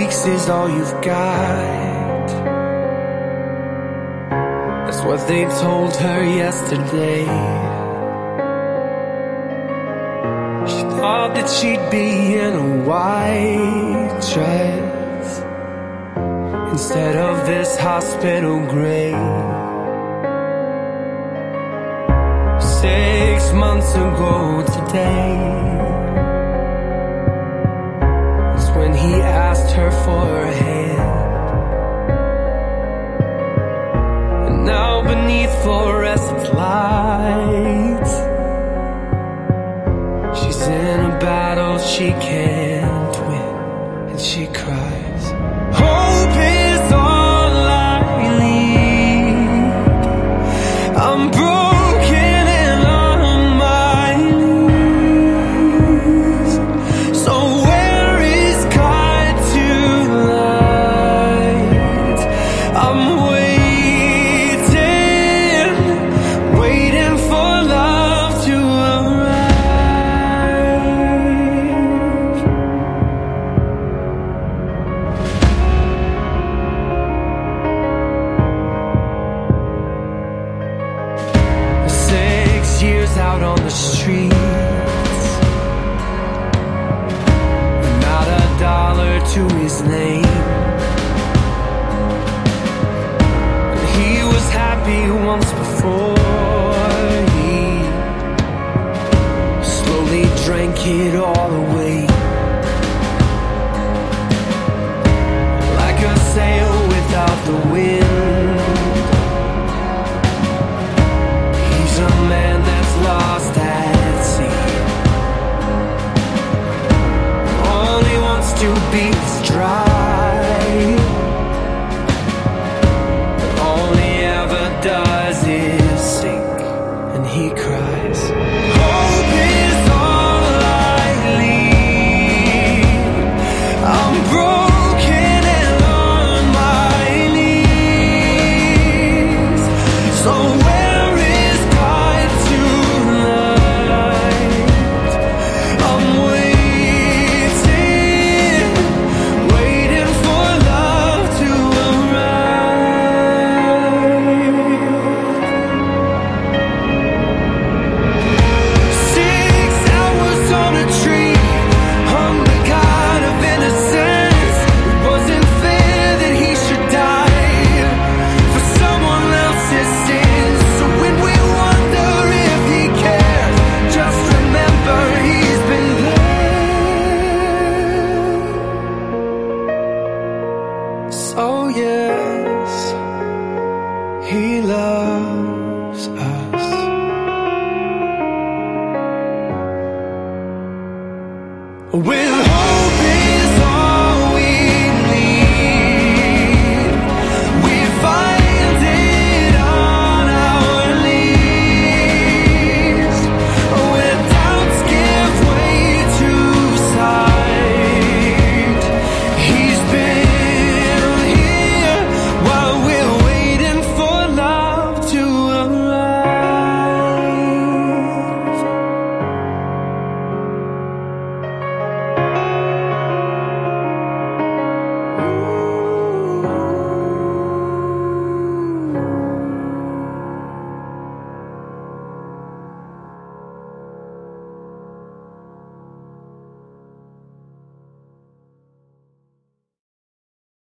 weeks is all you've got. That's what they told her yesterday. She thought that she'd be in a white dress instead of this hospital gray. 6 months ago today, that's when he asked her for her hand. And now beneath fluorescent lights, she's in a battle she can't win, and she cries. Hope is all I need. I'm broken and on my knees. So where is God tonight? I'm waiting for love to arrive. Six years out on the streets, not a dollar to his name. And he was happy once before he slowly drank it all away. Like a sail without the wind, he's a man that's lost at sea. All he wants to be is dry, but all he ever does is sink, and he cries. Hope is all I need. I'm broken and on my knees. So where is God tonight? I'm waiting for love to arrive. 6 hours on a tree, hung the god of innocence. It wasn't fair that he should die for someone else's sins. So when we wonder if he cares, just remember he's been there. So yes, he loves